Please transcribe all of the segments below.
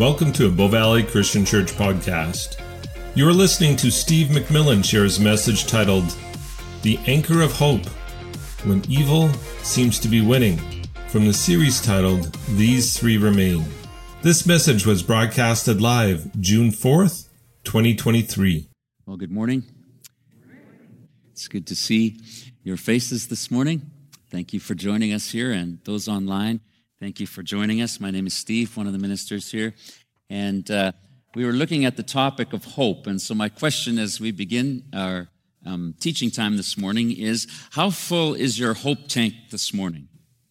Welcome to a Bow Valley Christian Church podcast. You are listening to Steve McMillan share his message titled, The Anchor of Hope, When Evil Seems to be Winning, from the series titled, These Three Remain. This message was broadcasted live June 4th, 2023. Well, good morning. It's good to see your faces this morning. Thank you for joining us here, and those online, thank you for joining us. My name is Steve, one of the ministers here, and we were looking at the topic of hope. And so my question as we begin our teaching time this morning is, how full is your hope tank this morning?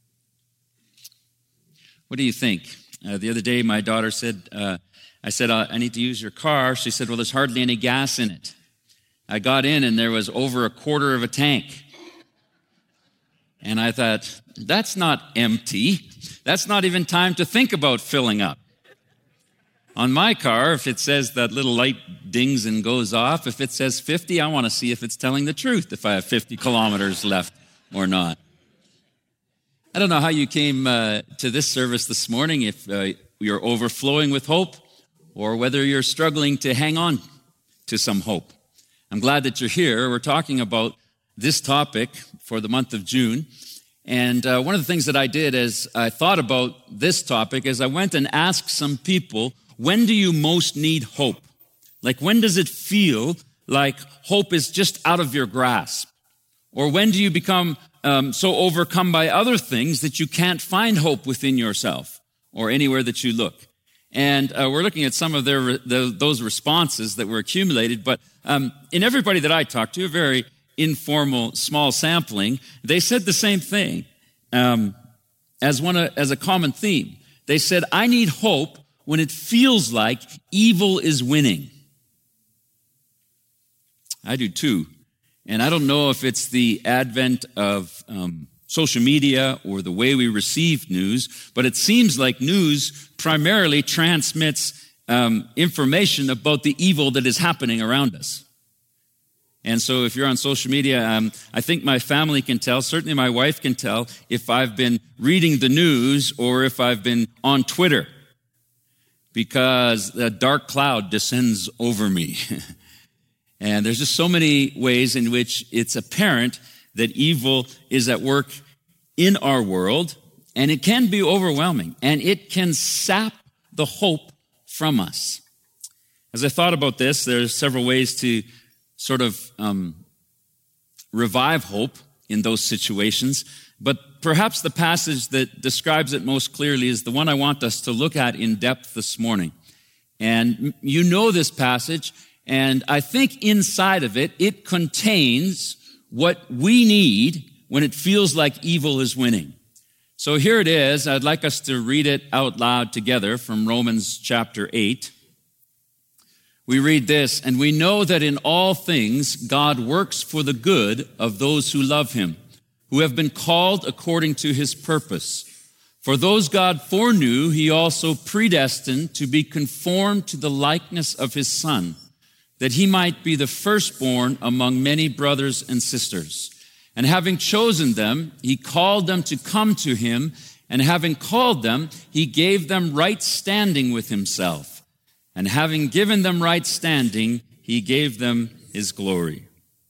What do you think? The other day, my daughter said, I said, I need to use your car. She said, well, there's hardly any gas in it. I got in and there was over a quarter of a tank. And I thought, that's not empty. That's not even time to think about filling up. On my car, if it says that little light dings and goes off, if it says 50, I want to see if it's telling the truth, if I have 50 kilometers left or not. I don't know how you came to this service this morning, if you're overflowing with hope or whether you're struggling to hang on to some hope. I'm glad that you're here. We're talking about this topic for the month of June. And one of the things that I did as I thought about this topic is I went and asked some people, when do you most need hope? Like, when does it feel like hope is just out of your grasp? Or when do you become so overcome by other things that you can't find hope within yourself or anywhere that you look? And we're looking at some of those responses that were accumulated. But in everybody that I talked to, a very informal, small sampling, they said the same thing as a common theme. They said, I need hope when it feels like evil is winning. I do too. And I don't know if it's the advent of social media or the way we receive news, but it seems like news primarily transmits information about the evil that is happening around us. And so if you're on social media, I think my family can tell, certainly my wife can tell, if I've been reading the news or if I've been on Twitter, because a dark cloud descends over me. And there's just so many ways in which it's apparent that evil is at work in our world, and it can be overwhelming, and it can sap the hope from us. As I thought about this, there's several ways to sort of revive hope in those situations, but perhaps the passage that describes it most clearly is the one I want us to look at in depth this morning. And you know this passage, and I think inside of it, it contains what we need when it feels like evil is winning. So here it is. I'd like us to read it out loud together from Romans chapter 8. We read this, and we know that in all things God works for the good of those who love him, who have been called according to his purpose. For those God foreknew, he also predestined to be conformed to the likeness of his Son, that he might be the firstborn among many brothers and sisters. And having chosen them, he called them to come to him, and having called them, he gave them right standing with himself. And having given them right standing, he gave them his glory.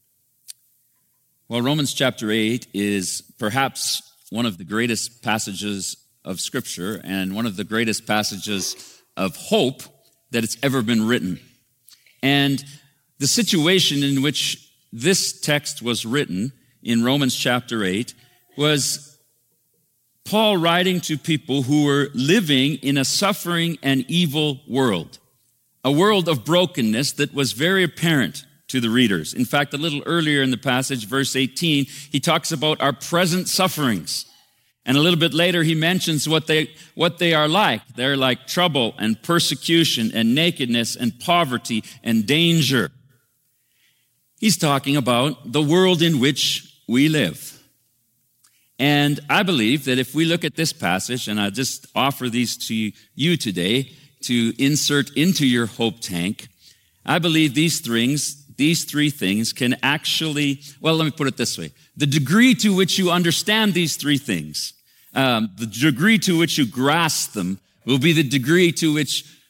Well, Romans chapter 8 is perhaps one of the greatest passages of Scripture and one of the greatest passages of hope that it's ever been written. And the situation in which this text was written in Romans chapter 8 was Paul writing to people who were living in a suffering and evil world, a world of brokenness that was very apparent to the readers. In fact, a little earlier in the passage, verse 18, he talks about our present sufferings. And a little bit later, he mentions what they are like. They're like trouble and persecution and nakedness and poverty and danger. He's talking about the world in which we live. And I believe that if we look at this passage, and I just offer these to you today to insert into your hope tank, I believe these three things can actually, well, let me put it this way. The degree to which you understand these three things, the degree to which you grasp them will be the degree to which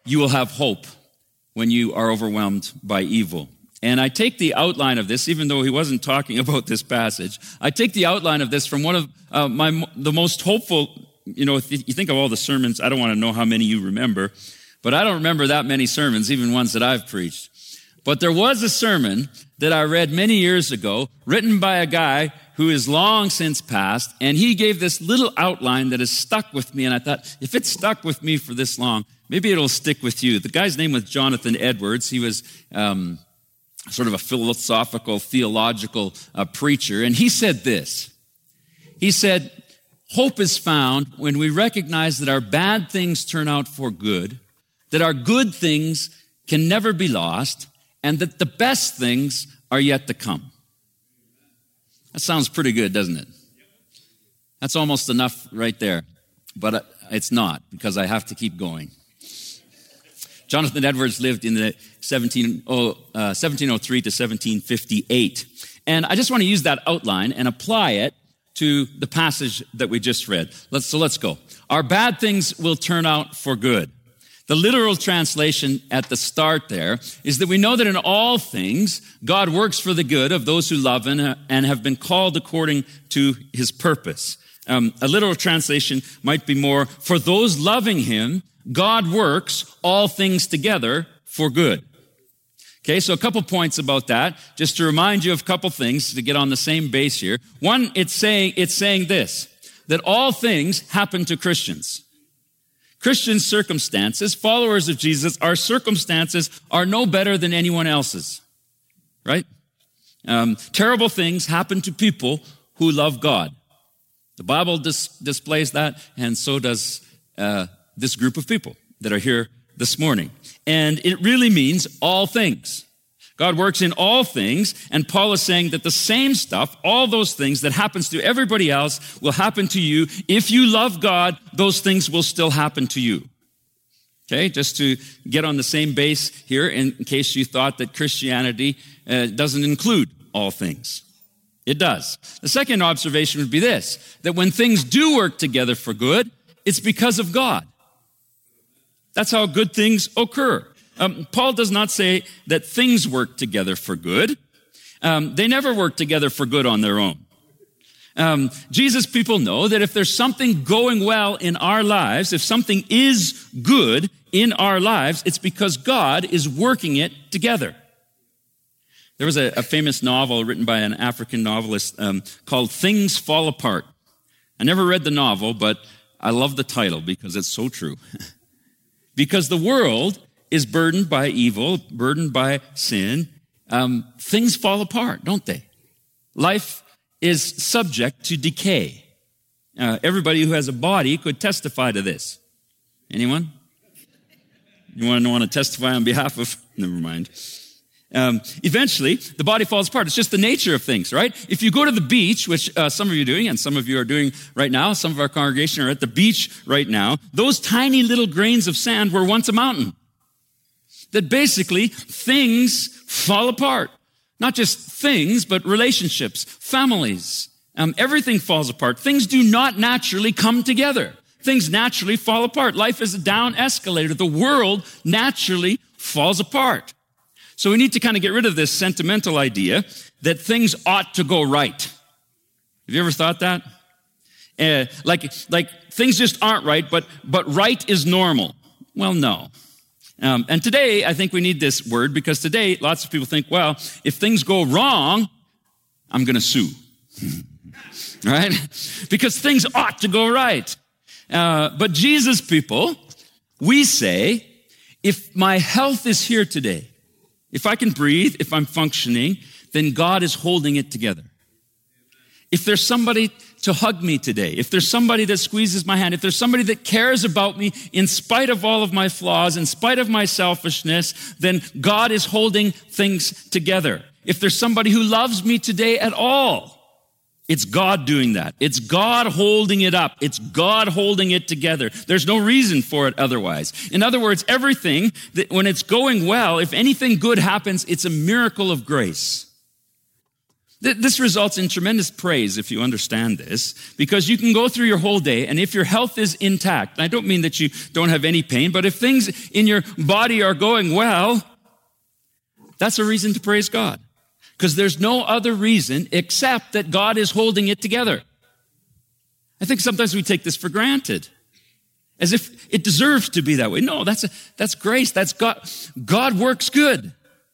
you will have hope when you are overwhelmed by evil. And I take the outline of this, even though he wasn't talking about this passage, I take the outline of this from one of the most hopeful, if you think of all the sermons, I don't want to know how many you remember, but I don't remember that many sermons, even ones that I've preached. But there was a sermon that I read many years ago, written by a guy who is long since passed, and he gave this little outline that has stuck with me, and I thought, if it stuck with me for this long, maybe it'll stick with you. The guy's name was Jonathan Edwards. He was sort of a philosophical, theological preacher, and he said this. He said, hope is found when we recognize that our bad things turn out for good, that our good things can never be lost, and that the best things are yet to come. That sounds pretty good, doesn't it? That's almost enough right there, but it's not, because I have to keep going. Jonathan Edwards lived in the 1703 to 1758. And I just want to use that outline and apply it to the passage that we just read. Let's go. Our bad things will turn out for good. The literal translation at the start there is that we know that in all things, God works for the good of those who love Him and have been called according to His purpose. A literal translation might be more, for those loving Him, God works all things together for good. Okay, so a couple points about that, just to remind you of a couple things to get on the same base here. One, it's saying this, that all things happen to Christians. Christian circumstances, followers of Jesus, our circumstances are no better than anyone else's, right? Terrible things happen to people who love God. The Bible displays that, and so does this group of people that are here this morning. And it really means all things. God works in all things, and Paul is saying that the same stuff, all those things that happens to everybody else will happen to you. If you love God, those things will still happen to you. Okay, just to get on the same base here, in case you thought that Christianity doesn't include all things. It does. The second observation would be this, that when things do work together for good, it's because of God. That's how good things occur. Paul does not say that things work together for good. They never work together for good on their own. Jesus people know that if there's something going well in our lives, if something is good in our lives, it's because God is working it together. There was a famous novel written by an African novelist called Things Fall Apart. I never read the novel, but I love the title because it's so true. Because the world is burdened by evil, burdened by sin. Things fall apart, don't they? Life is subject to decay. Everybody who has a body could testify to this. Anyone? You want to testify on behalf of? Never mind. Eventually, the body falls apart. It's just the nature of things, right? If you go to the beach, which some of you are doing, and some of you are doing right now, some of our congregation are at the beach right now, those tiny little grains of sand were once a mountain. That basically, things fall apart. Not just things, but relationships, families. Everything falls apart. Things do not naturally come together. Things naturally fall apart. Life is a down escalator. The world naturally falls apart. So we need to kind of get rid of this sentimental idea that things ought to go right. Have you ever thought that? Like things just aren't right, but right is normal. Well, no. And today, I think we need this word because today, lots of people think, well, if things go wrong, I'm going to sue. Right? Because things ought to go right. But Jesus people, we say, if my health is here today, if I can breathe, if I'm functioning, then God is holding it together. If there's somebody to hug me today, if there's somebody that squeezes my hand, if there's somebody that cares about me in spite of all of my flaws, in spite of my selfishness, then God is holding things together. If there's somebody who loves me today at all, it's God doing that. It's God holding it up. It's God holding it together. There's no reason for it otherwise. In other words, everything, that when it's going well, if anything good happens, it's a miracle of grace. This results in tremendous praise if you understand this, because you can go through your whole day, and if your health is intact, and I don't mean that you don't have any pain, but if things in your body are going well, that's a reason to praise God. Because there's no other reason except that God is holding it together. I think sometimes we take this for granted, as if it deserves to be that way. No, that's grace. That's God. God works good.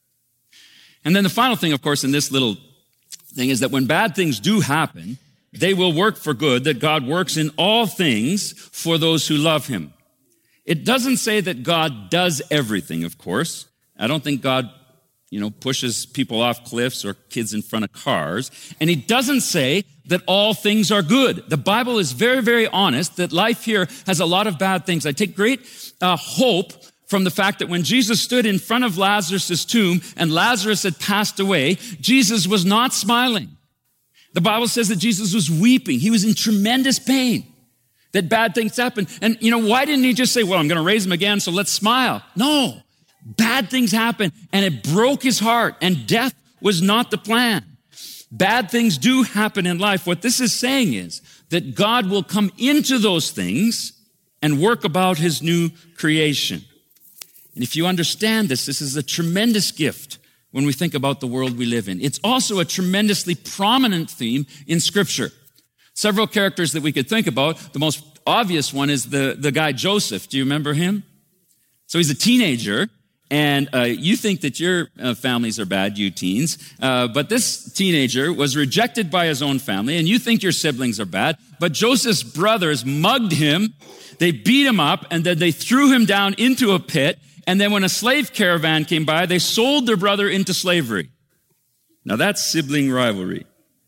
And then the final thing, of course, in this little thing is that when bad things do happen, they will work for good, that God works in all things for those who love him. It doesn't say that God does everything, of course. I don't think God, pushes people off cliffs or kids in front of cars. And he doesn't say that all things are good. The Bible is very, very honest that life here has a lot of bad things. I take great hope from the fact that when Jesus stood in front of Lazarus' tomb and Lazarus had passed away, Jesus was not smiling. The Bible says that Jesus was weeping. He was in tremendous pain, that bad things happened. And, why didn't he just say, well, I'm going to raise him again, so let's smile? No, bad things happened, and it broke his heart, and death was not the plan. Bad things do happen in life. What this is saying is that God will come into those things and work about his new creation. And if you understand this is a tremendous gift when we think about the world we live in. It's also a tremendously prominent theme in Scripture. Several characters that we could think about. The most obvious one is the guy Joseph. Do you remember him? So he's a teenager, and you think that your families are bad, you teens, but this teenager was rejected by his own family, and you think your siblings are bad, but Joseph's brothers mugged him, they beat him up, and then they threw him down into a pit. And then when a slave caravan came by, they sold their brother into slavery. Now that's sibling rivalry.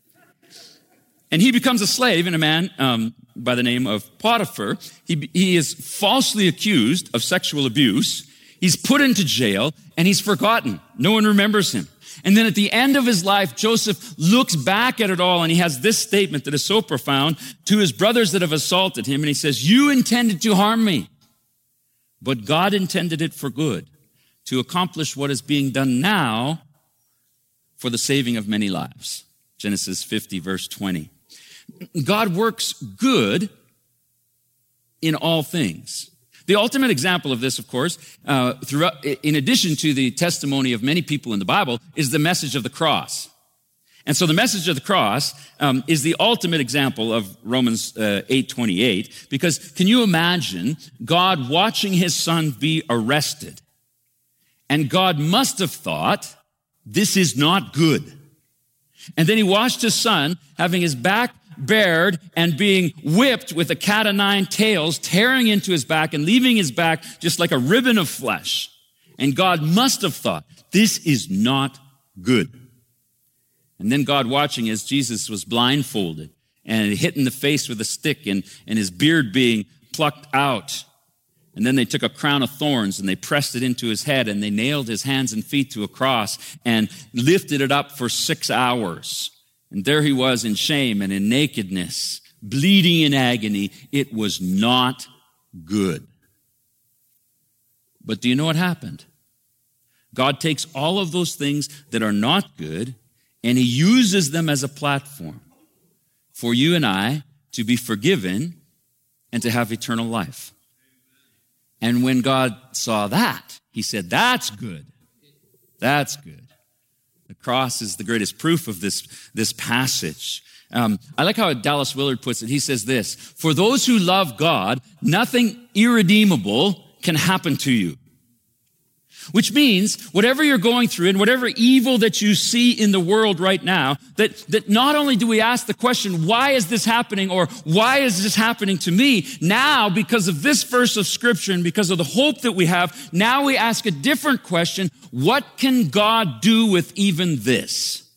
And he becomes a slave, and a man by the name of Potiphar. He is falsely accused of sexual abuse. He's put into jail, and he's forgotten. No one remembers him. And then at the end of his life, Joseph looks back at it all, and he has this statement that is so profound to his brothers that have assaulted him. And he says, you intended to harm me, but God intended it for good, to accomplish what is being done now for the saving of many lives. Genesis 50, verse 20. God works good in all things. The ultimate example of this, of course, in addition to the testimony of many people in the Bible, is the message of the cross. And so the message of the cross is the ultimate example of Romans 8:28, because can you imagine God watching his son be arrested? And God must have thought, this is not good. And then he watched his son having his back bared and being whipped with a cat o' nine tails, tearing into his back and leaving his back just like a ribbon of flesh. And God must have thought, this is not good. And then God watching as Jesus was blindfolded and hit in the face with a stick and his beard being plucked out. And then they took a crown of thorns and they pressed it into his head and they nailed his hands and feet to a cross and lifted it up for 6 hours. And there he was in shame and in nakedness, bleeding in agony. It was not good. But do you know what happened? God takes all of those things that are not good and he uses them as a platform for you and I to be forgiven and to have eternal life. And when God saw that, he said, that's good. That's good. The cross is the greatest proof of this passage. I like how Dallas Willard puts it. He says this, for those who love God, nothing irredeemable can happen to you. Which means whatever you're going through and whatever evil that you see in the world right now, that not only do we ask the question, why is this happening, or why is this happening to me? Now, because of this verse of Scripture and because of the hope that we have, now we ask a different question. What can God do with even this?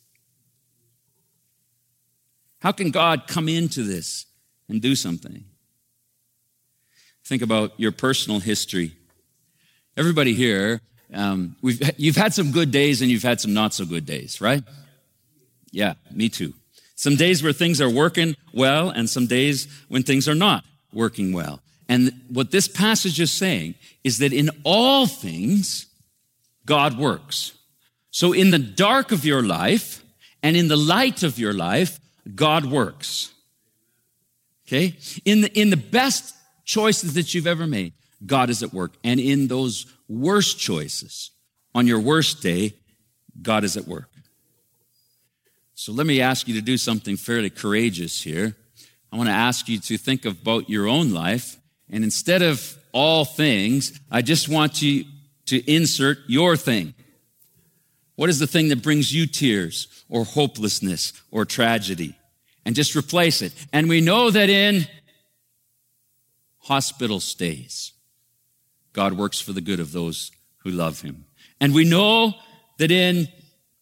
How can God come into this and do something? Think about your personal history. Everybody here, you've had some good days and you've had some not so good days, right? Yeah, me too. Some days where things are working well and some days when things are not working well. And what this passage is saying is that in all things, God works. So in the dark of your life And in the light of your life, God works. Okay? In the best choices that you've ever made, God is at work. And in those worst choices, on your worst day, God is at work. So let me ask you to do something fairly courageous here. I want to ask you to think about your own life. And instead of all things, I just want you to insert your thing. What is the thing that brings you tears or hopelessness or tragedy? And just replace it. And we know that in hospital stays, God works for the good of those who love him. And we know that in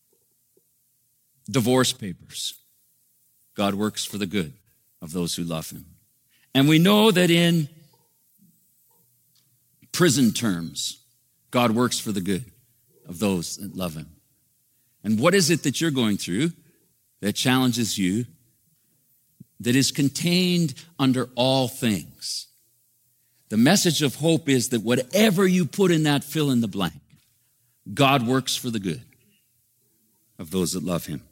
divorce papers, God works for the good of those who love him. And we know that in prison terms, God works for the good of those that love him. And what is it that you're going through that challenges you, that is contained under all things? The message of hope is that whatever you put in that fill in the blank, God works for the good of those that love him.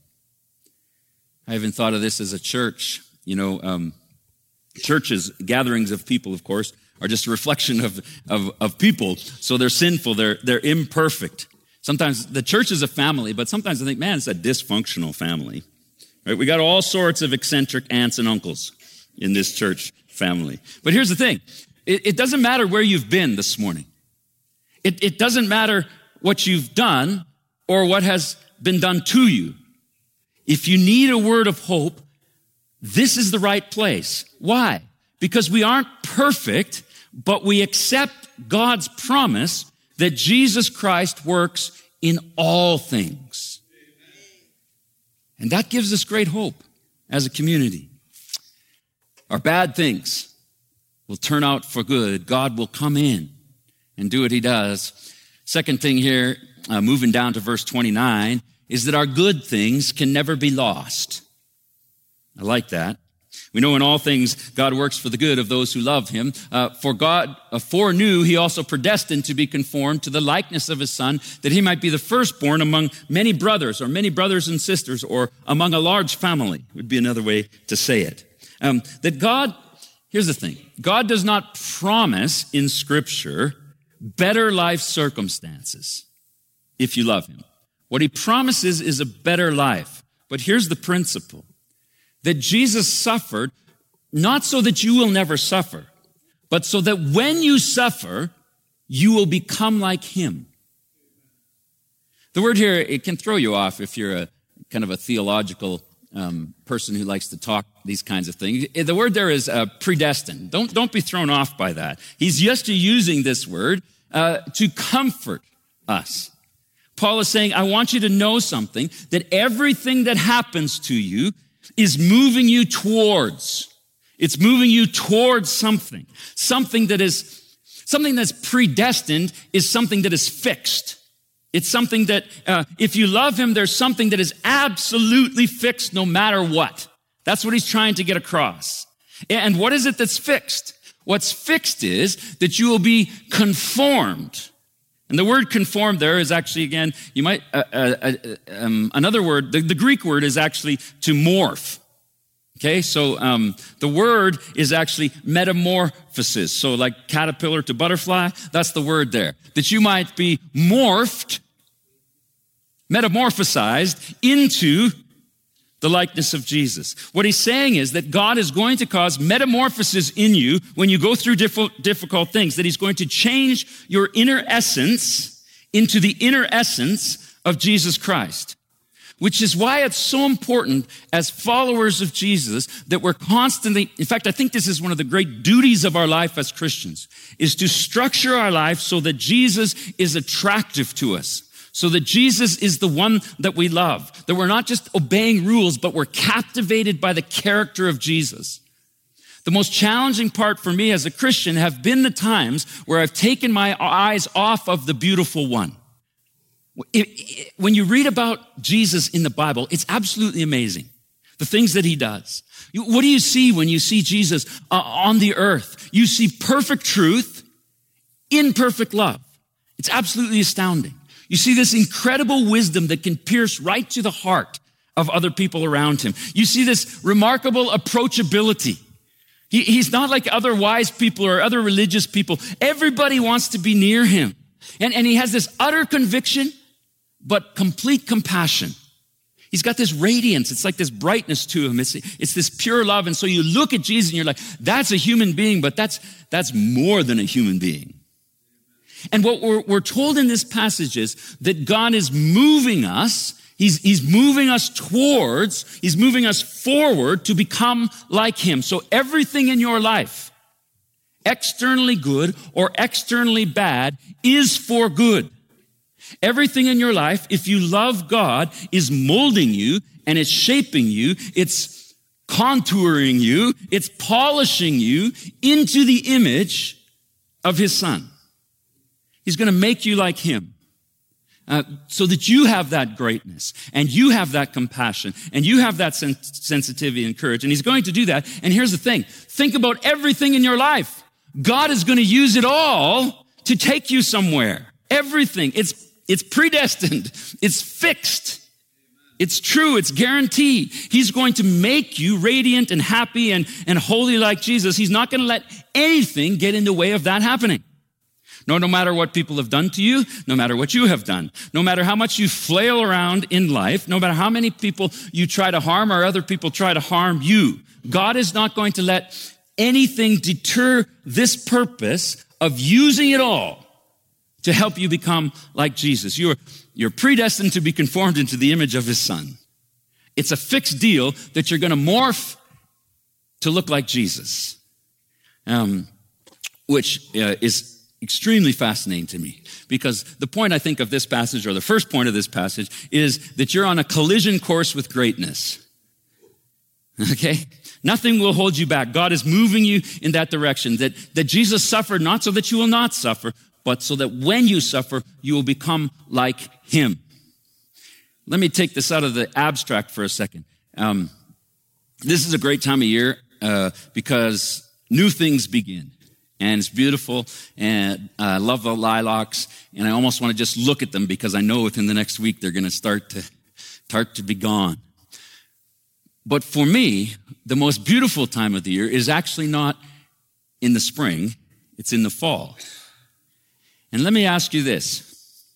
I even thought of this as a church. Churches, gatherings of people, of course, are just a reflection of people. So they're sinful, they're imperfect. Sometimes the church is a family, but sometimes I think, man, it's a dysfunctional family. Right? We got all sorts of eccentric aunts and uncles in this church family. But here's the thing. It doesn't matter where you've been this morning. It doesn't matter what you've done or what has been done to you. If you need a word of hope, this is the right place. Why? Because we aren't perfect, but we accept God's promise that Jesus Christ works in all things. And that gives us great hope as a community. Our bad things will turn out for good. God will come in and do what he does. Second thing here, moving down to verse 29, is that our good things can never be lost. I like that. We know in all things, God works for the good of those who love him. For God foreknew, he also predestined to be conformed to the likeness of his Son, that he might be the firstborn among many brothers, or many brothers and sisters, or among a large family, would be another way to say it. That God, here's the thing, God does not promise in Scripture better life circumstances if you love him. What he promises is a better life. But here's the principle. That Jesus suffered, not so that you will never suffer, but so that when you suffer, you will become like him. The word here, it can throw you off if you're a kind of a theological person who likes to talk these kinds of things. The word there is predestined. Don't be thrown off by that. He's just using this word to comfort us. Paul is saying, I want you to know something, that everything that happens to you is moving you towards. It's moving you towards something. Something that's predestined is something that is fixed. It's something that, if you love him, there's something that is absolutely fixed no matter what. That's what he's trying to get across. And what is it that's fixed? What's fixed is that you will be conformed. And the word conformed there is actually, again, you might, another word, the Greek word is actually to morph. Okay, so the word is actually metamorphosis. So like caterpillar to butterfly, that's the word there. That you might be morphed, metamorphosized into the likeness of Jesus. What he's saying is that God is going to cause metamorphosis in you when you go through difficult things, that he's going to change your inner essence into the inner essence of Jesus Christ. Which is why it's so important as followers of Jesus that we're constantly, in fact, I think this is one of the great duties of our life as Christians, is to structure our life so that Jesus is attractive to us. So that Jesus is the one that we love. That we're not just obeying rules, but we're captivated by the character of Jesus. The most challenging part for me as a Christian have been the times where I've taken my eyes off of the beautiful one. When you read about Jesus in the Bible, it's absolutely amazing. The things that he does. What do you see when you see Jesus on the earth? You see perfect truth in perfect love. It's absolutely astounding. You see this incredible wisdom that can pierce right to the heart of other people around him. You see this remarkable approachability. He's not like other wise people or other religious people. Everybody wants to be near him. And he has this utter conviction, but complete compassion. He's got this radiance. It's like this brightness to him. It's this pure love. And so you look at Jesus and you're like, that's a human being, but that's more than a human being. And what we're told in this passage is that God is moving us. He's moving us he's moving us forward to become like him. So everything in your life, externally good or externally bad, is for good. Everything in your life, if you love God, is molding you and it's shaping you. It's contouring you. It's polishing you into the image of his son. He's going to make you like him. So that you have that greatness and you have that compassion and you have that sensitivity and courage. And he's going to do that. And here's the thing. Think about everything in your life. God is going to use it all to take you somewhere. Everything. It's predestined. It's fixed. It's true. It's guaranteed. He's going to make you radiant and happy and holy like Jesus. He's not going to let anything get in the way of that happening. No matter what people have done to you, no matter what you have done, no matter how much you flail around in life, no matter how many people you try to harm or other people try to harm you, God is not going to let anything deter this purpose of using it all to help you become like Jesus. You're predestined to be conformed into the image of his son. It's a fixed deal that you're going to morph to look like Jesus, which is extremely fascinating to me, because the point I think of this passage, or the first point of this passage, is that you're on a collision course with greatness. Okay? Nothing will hold you back. God is moving you in that direction, that Jesus suffered not so that you will not suffer, but so that when you suffer, you will become like him. Let me take this out of the abstract for a second. This is a great time of year because new things begin. And it's beautiful, and I love the lilacs, and I almost want to just look at them because I know within the next week they're going to start to be gone. But for me, the most beautiful time of the year is actually not in the spring, it's in the fall. And let me ask you this.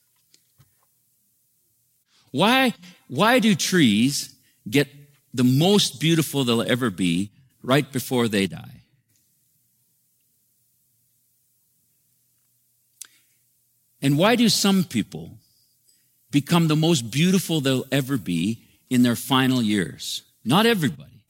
Why do trees get the most beautiful they'll ever be right before they die? And why do some people become the most beautiful they'll ever be in their final years? Not everybody.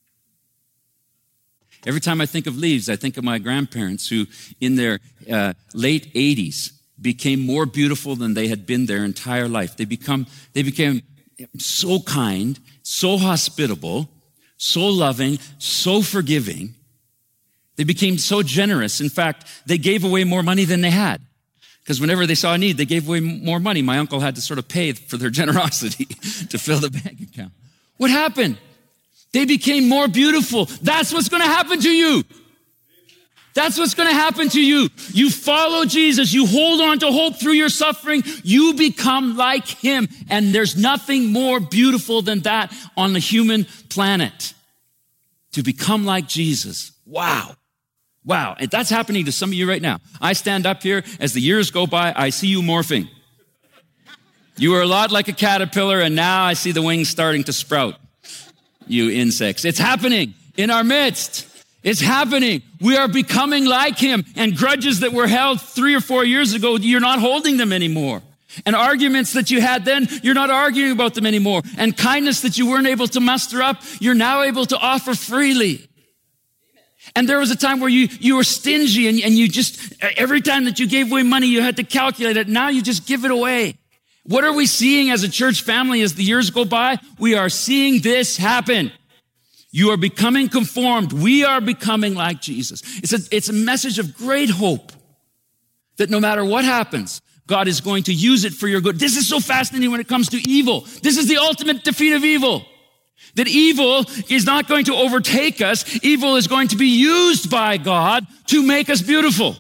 Every time I think of leaves, I think of my grandparents who in their late 80s became more beautiful than they had been their entire life. They became so kind, so hospitable, so loving, so forgiving. They became so generous. In fact, they gave away more money than they had. Because whenever they saw a need, they gave away more money. My uncle had to sort of pay for their generosity to fill the bank account. What happened? They became more beautiful. That's what's going to happen to you. That's what's going to happen to you. You follow Jesus. You hold on to hope through your suffering. You become like him. And there's nothing more beautiful than that on the human planet. To become like Jesus. Wow. Wow, that's happening to some of you right now. I stand up here, as the years go by, I see you morphing. You were a lot like a caterpillar, and now I see the wings starting to sprout. You insects. It's happening in our midst. It's happening. We are becoming like him, and grudges that were held 3 or 4 years ago, you're not holding them anymore. And arguments that you had then, you're not arguing about them anymore. And kindness that you weren't able to muster up, you're now able to offer freely. And there was a time where you were stingy and you just, every time that you gave away money, you had to calculate it. Now you just give it away. What are we seeing as a church family as the years go by? We are seeing this happen. You are becoming conformed. We are becoming like Jesus. It's a message of great hope that no matter what happens, God is going to use it for your good. This is so fascinating when it comes to evil. This is the ultimate defeat of evil. That evil is not going to overtake us. Evil is going to be used by God to make us beautiful.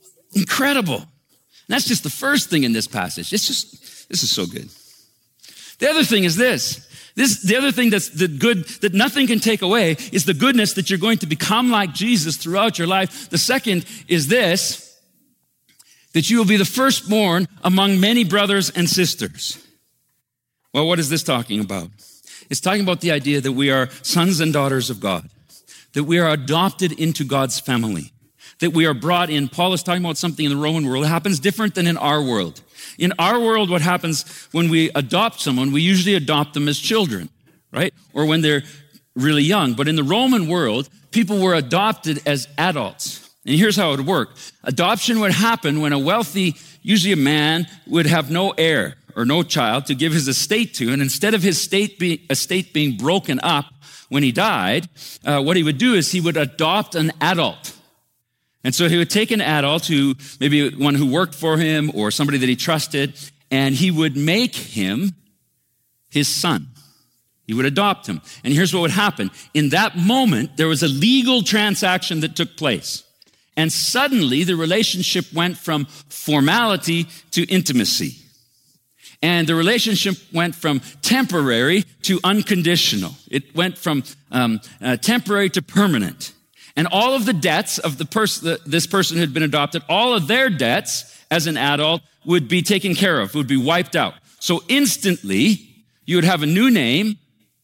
Incredible. And that's just the first thing in this passage. This is so good. The other thing is the other thing that's the good, that nothing can take away, is the goodness that you're going to become like Jesus throughout your life. The second is this, that you will be the firstborn among many brothers and sisters. Well, what is this talking about? It's talking about the idea that we are sons and daughters of God, that we are adopted into God's family, that we are brought in. Paul is talking about something in the Roman world that happens different than in our world. In our world, what happens when we adopt someone, we usually adopt them as children, right? Or when they're really young. But in the Roman world, people were adopted as adults. And here's how it would work. Adoption would happen when a wealthy, usually a man, would have no heir or no child to give his estate to. And instead of his estate being broken up when he died, what he would do is he would adopt an adult. And so he would take an adult who, maybe one who worked for him or somebody that he trusted, and he would make him his son. He would adopt him. And here's what would happen. In that moment, there was a legal transaction that took place. And suddenly the relationship went from formality to intimacy. And the relationship went from temporary to unconditional. It went from temporary to permanent. And all of the debts of this person who had been adopted, all of their debts as an adult would be taken care of, would be wiped out. So instantly, you would have a new name.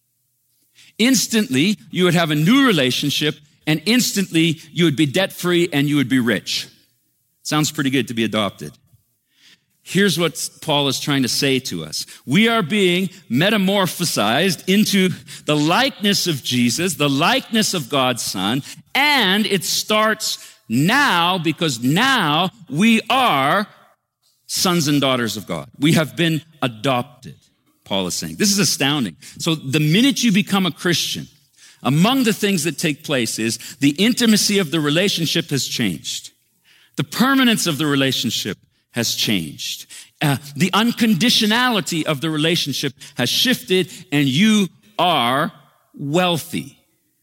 Instantly, you would have a new relationship. And instantly, you would be debt-free and you would be rich. Sounds pretty good to be adopted. Here's what Paul is trying to say to us. We are being metamorphosized into the likeness of Jesus, the likeness of God's Son, and it starts now because now we are sons and daughters of God. We have been adopted, Paul is saying. This is astounding. So the minute you become a Christian, among the things that take place is the intimacy of the relationship has changed. The permanence of the relationship has changed. The unconditionality of the relationship has shifted, and you are wealthy.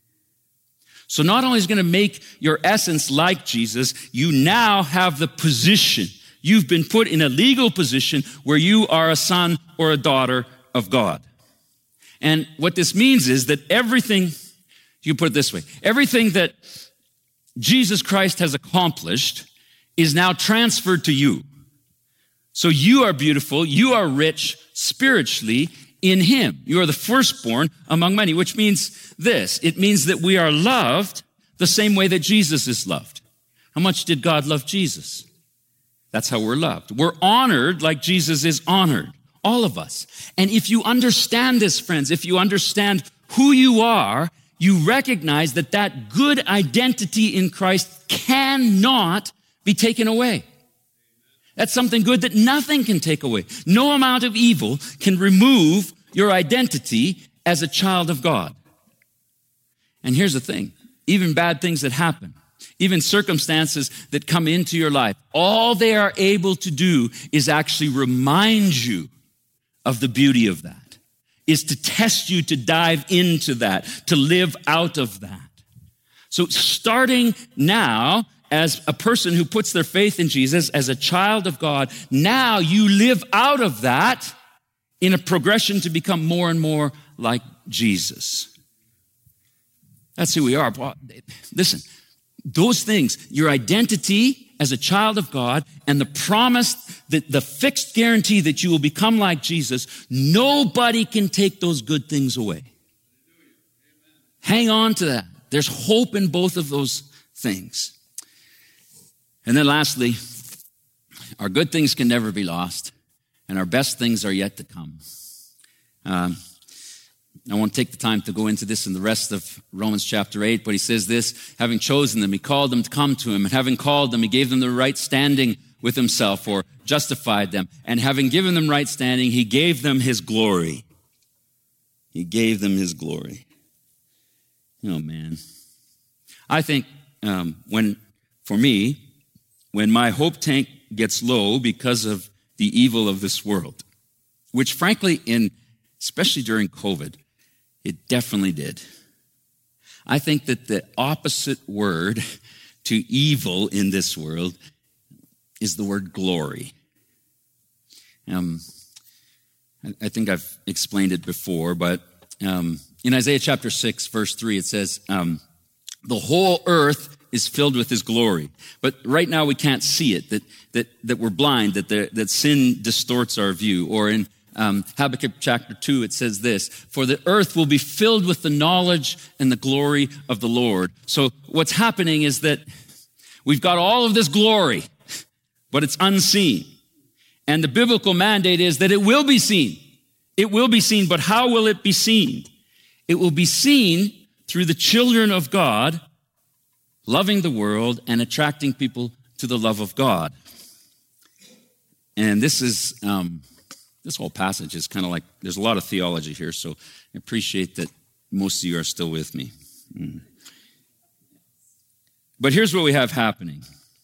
So not only is it going to make your essence like Jesus, you now have the position. You've been put in a legal position where you are a son or a daughter of God. And what this means is that everything, you put it this way, everything that Jesus Christ has accomplished is now transferred to you. So you are beautiful, you are rich spiritually in Him. You are the firstborn among many, which means this. It means that we are loved the same way that Jesus is loved. How much did God love Jesus? That's how we're loved. We're honored like Jesus is honored. All of us. And if you understand this, friends, if you understand who you are, you recognize that that good identity in Christ cannot be taken away. That's something good that nothing can take away. No amount of evil can remove your identity as a child of God. And here's the thing. Even bad things that happen, even circumstances that come into your life, all they are able to do is actually remind you of the beauty of that, is to test you to dive into that, to live out of that. So starting now, as a person who puts their faith in Jesus, as a child of God, now you live out of that in a progression to become more and more like Jesus. That's who we are. Listen, those things, your identity as a child of God and the promise, the fixed guarantee that you will become like Jesus, nobody can take those good things away. Hang on to that. There's hope in both of those things. And then lastly, our good things can never be lost, and our best things are yet to come. I won't take the time to go into this in the rest of Romans chapter 8, but he says this, having chosen them, he called them to come to him, and having called them, he gave them the right standing with himself, or justified them. And having given them right standing, he gave them his glory. He gave them his glory. Oh, man. I think when my hope tank gets low because of the evil of this world, which frankly, especially during COVID, it definitely did. I think that the opposite word to evil in this world is the word glory. I think I've explained it before, but in Isaiah chapter 6, verse 3, it says, the whole earth is filled with his glory. But right now we can't see it, that we're blind, that sin distorts our view. Or in Habakkuk chapter 2, it says this, for the earth will be filled with the knowledge and the glory of the Lord. So what's happening is that we've got all of this glory, but it's unseen. And the biblical mandate is that it will be seen. It will be seen, but how will it be seen? It will be seen through the children of God loving the world and attracting people to the love of God. And this is, this whole passage is kind of like, there's a lot of theology here, so I appreciate that most of you are still with me. But here's what we have happening.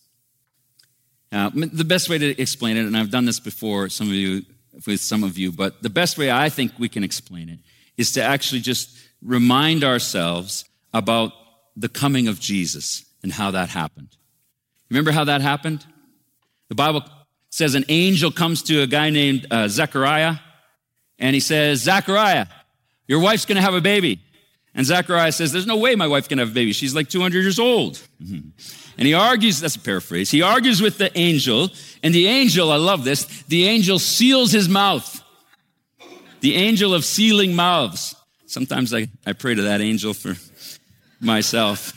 The best way to explain it, and I've done this before, with some of you, but the best way I think we can explain it is to actually just remind ourselves about the coming of Jesus and how that happened. Remember how that happened? The Bible says an angel comes to a guy named Zechariah, and he says, Zechariah, your wife's going to have a baby. And Zechariah says, there's no way my wife can have a baby. She's like 200 years old. And he argues, that's a paraphrase, he argues with the angel, and the angel, I love this, the angel seals his mouth. The angel of sealing mouths. Sometimes I pray to that angel for myself.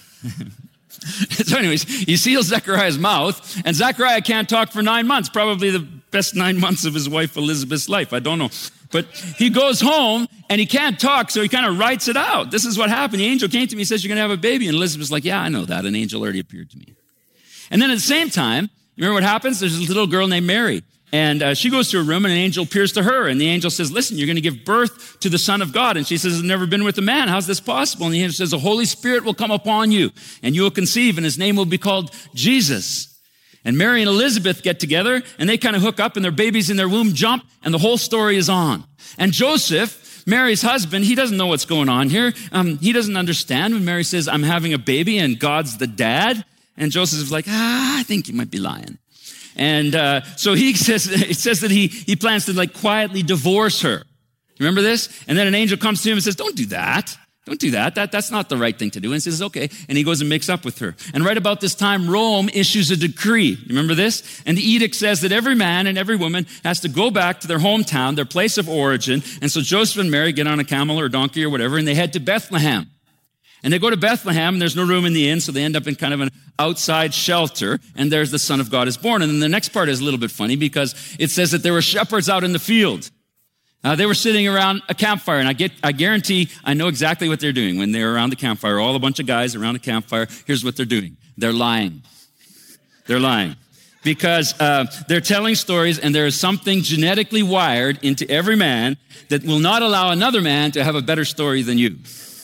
So anyways, he seals Zechariah's mouth, and Zechariah can't talk for 9 months, probably the best 9 months of his wife Elizabeth's life, I don't know. But he goes home, and he can't talk, so he kind of writes it out. This is what happened. The angel came to me and says, you're going to have a baby. And Elizabeth's like, yeah, I know that. An angel already appeared to me. And then at the same time, remember what happens? There's a little girl named Mary. And she goes to a room, and an angel appears to her. And the angel says, listen, you're going to give birth to the Son of God. And she says, I've never been with a man. How's this possible? And the angel says, the Holy Spirit will come upon you, and you will conceive, and his name will be called Jesus. And Mary and Elizabeth get together, and they kind of hook up, and their babies in their womb jump, and the whole story is on. And Joseph, Mary's husband, he doesn't know what's going on here. He doesn't understand when Mary says, I'm having a baby, and God's the dad. And Joseph is like, I think you might be lying. And so it says that he plans to like quietly divorce her. Remember this? And then an angel comes to him and says, don't do that. Don't do that. That's not the right thing to do. And he says, okay. And he goes and makes up with her. And right about this time, Rome issues a decree. Remember this? And the edict says that every man and every woman has to go back to their hometown, their place of origin. And so Joseph and Mary get on a camel or a donkey or whatever, and they head to Bethlehem. And they go to Bethlehem, and there's no room in the inn, so they end up in kind of an outside shelter, and there's the Son of God is born. And then the next part is a little bit funny because it says that there were shepherds out in the field. They were sitting around a campfire, and I guarantee I know exactly what they're doing. When they're around the campfire, all a bunch of guys around a campfire, here's what they're doing. They're lying. They're lying. Because they're telling stories, and there is something genetically wired into every man that will not allow another man to have a better story than you.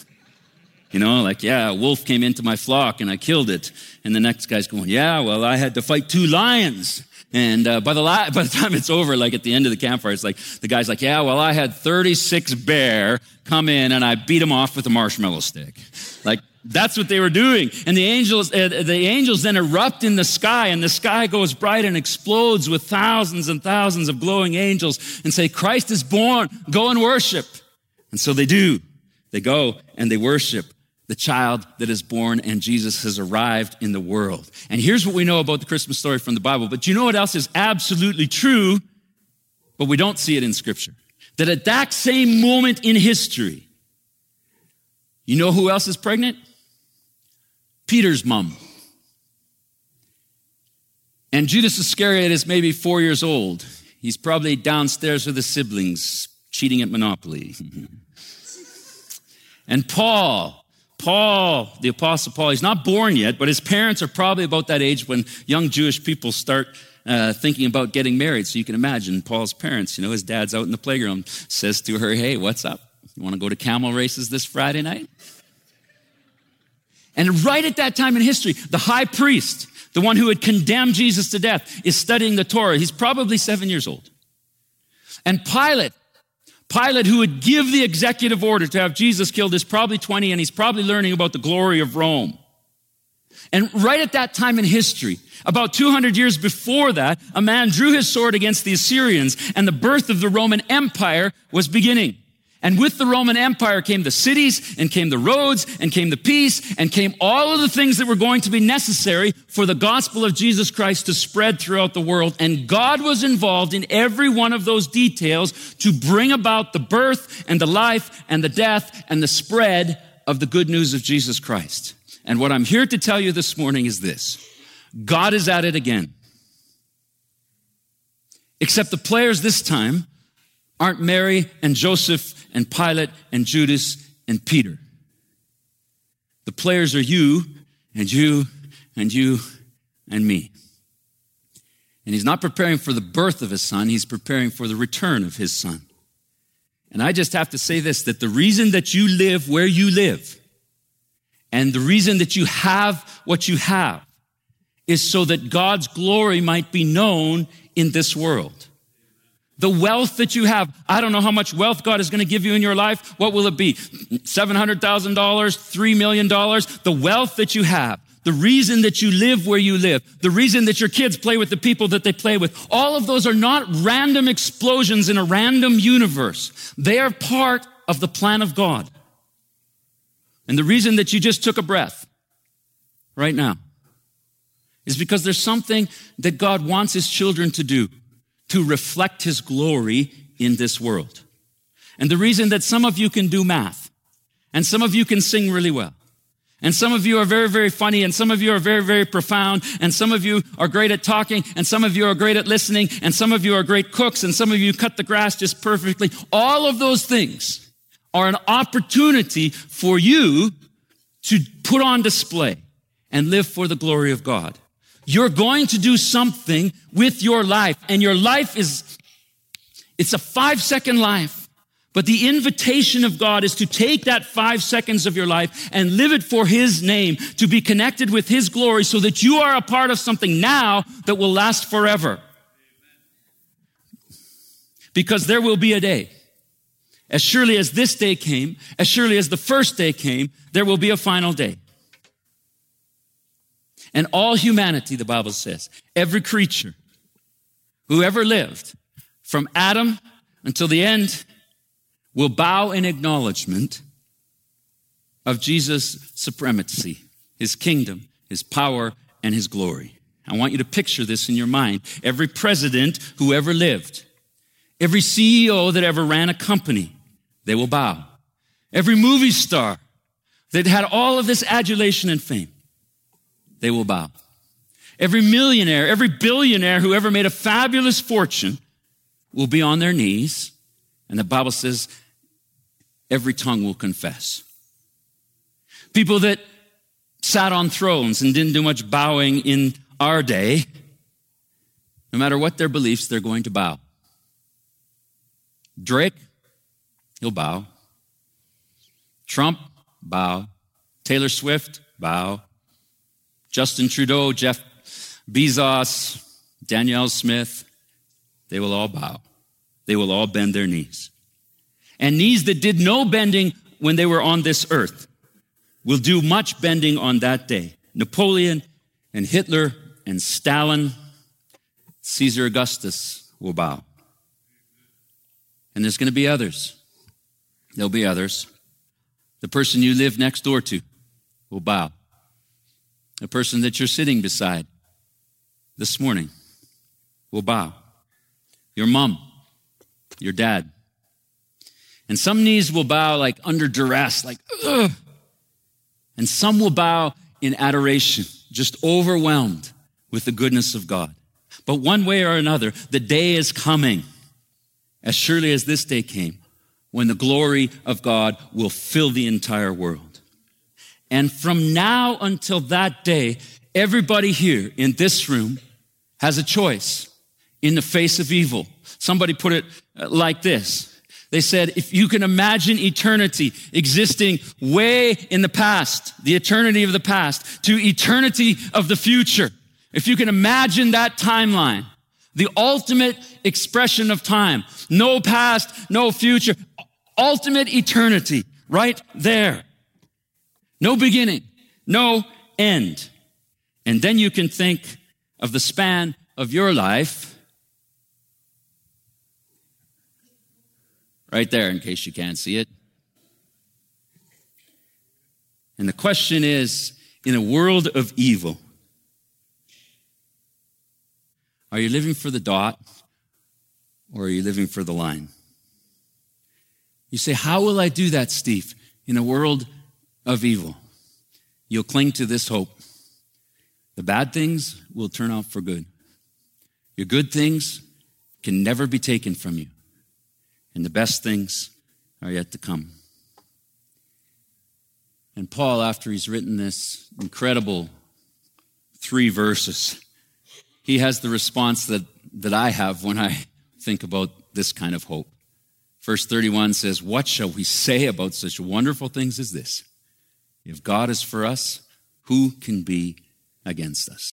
You know, like, yeah, a wolf came into my flock and I killed it. And the next guy's going, yeah, well, I had to fight 2 lions. And by the time it's over, like at the end of the campfire, it's like, the guy's like, yeah, well, I had 36 bear come in and I beat them off with a marshmallow stick. Like, that's what they were doing. And the angels then erupt in the sky, and the sky goes bright and explodes with thousands and thousands of glowing angels and say, Christ is born, go and worship. And so they do. They go and they worship the child that is born, and Jesus has arrived in the world. And here's what we know about the Christmas story from the Bible. But you know what else is absolutely true, but we don't see it in Scripture? That at that same moment in history, you know who else is pregnant? Peter's mom. And Judas Iscariot is maybe 4 years old. He's probably downstairs with his siblings, cheating at Monopoly. And Paul, the Apostle Paul, he's not born yet, but his parents are probably about that age when young Jewish people start thinking about getting married. So you can imagine Paul's parents, his dad's out in the playground, says to her, hey, what's up? You want to go to camel races this Friday night? And right at that time in history, the high priest, the one who had condemned Jesus to death, is studying the Torah. He's probably 7 years old. And Pilate, who would give the executive order to have Jesus killed, is probably 20, and he's probably learning about the glory of Rome. And right at that time in history, about 200 years before that, a man drew his sword against the Assyrians, and the birth of the Roman Empire was beginning. And with the Roman Empire came the cities, and came the roads, and came the peace, and came all of the things that were going to be necessary for the gospel of Jesus Christ to spread throughout the world. And God was involved in every one of those details to bring about the birth and the life and the death and the spread of the good news of Jesus Christ. And what I'm here to tell you this morning is this: God is at it again. Except the players this time aren't Mary and Joseph and Pilate and Judas and Peter. The players are you and you and you and me. And he's not preparing for the birth of his son, he's preparing for the return of his son. And I just have to say this, that the reason that you live where you live, and the reason that you have what you have, is so that God's glory might be known in this world. The wealth that you have, I don't know how much wealth God is going to give you in your life. What will it be? $700,000, $3 million? The wealth that you have, the reason that you live where you live, the reason that your kids play with the people that they play with, all of those are not random explosions in a random universe. They are part of the plan of God. And the reason that you just took a breath right now is because there's something that God wants his children to do to reflect his glory in this world. And the reason that some of you can do math, and some of you can sing really well, and some of you are very, very funny, and some of you are very, very profound, and some of you are great at talking, and some of you are great at listening, and some of you are great cooks, and some of you cut the grass just perfectly. All of those things are an opportunity for you to put on display and live for the glory of God. You're going to do something with your life, and your life it's a 5-second life. But the invitation of God is to take that 5 seconds of your life and live it for his name, to be connected with his glory so that you are a part of something now that will last forever. Because there will be a day. As surely as this day came, as surely as the first day came, there will be a final day. And all humanity, the Bible says, every creature who ever lived, from Adam until the end, will bow in acknowledgement of Jesus' supremacy, his kingdom, his power, and his glory. I want you to picture this in your mind. Every president who ever lived, every CEO that ever ran a company, they will bow. Every movie star that had all of this adulation and fame, they will bow. Every millionaire, every billionaire who ever made a fabulous fortune will be on their knees. And the Bible says every tongue will confess. People that sat on thrones and didn't do much bowing in our day, no matter what their beliefs, they're going to bow. Drake, he'll bow. Trump, bow. Taylor Swift, bow. Justin Trudeau, Jeff Bezos, Danielle Smith, they will all bow. They will all bend their knees. And knees that did no bending when they were on this earth will do much bending on that day. Napoleon and Hitler and Stalin, Caesar Augustus will bow. And there's going to be others. There'll be others. The person you live next door to will bow. The person that you're sitting beside this morning will bow. Your mom, your dad. And some knees will bow like under duress, like, ugh. And some will bow in adoration, just overwhelmed with the goodness of God. But one way or another, the day is coming, as surely as this day came, when the glory of God will fill the entire world. And from now until that day, everybody here in this room has a choice in the face of evil. Somebody put it like this. They said, if you can imagine eternity existing way in the past, the eternity of the past, to eternity of the future, if you can imagine that timeline, the ultimate expression of time, no past, no future, ultimate eternity, right there. No beginning, no end. And then you can think of the span of your life, right there in case you can't see it. And the question is, in a world of evil, are you living for the dot or are you living for the line? You say, how will I do that, Steve? In a world of evil, you'll cling to this hope. The bad things will turn out for good. Your good things can never be taken from you. And the best things are yet to come. And Paul, after he's written this incredible 3 verses, he has the response that I have when I think about this kind of hope. Verse 31 says, what shall we say about such wonderful things as this? If God is for us, who can be against us?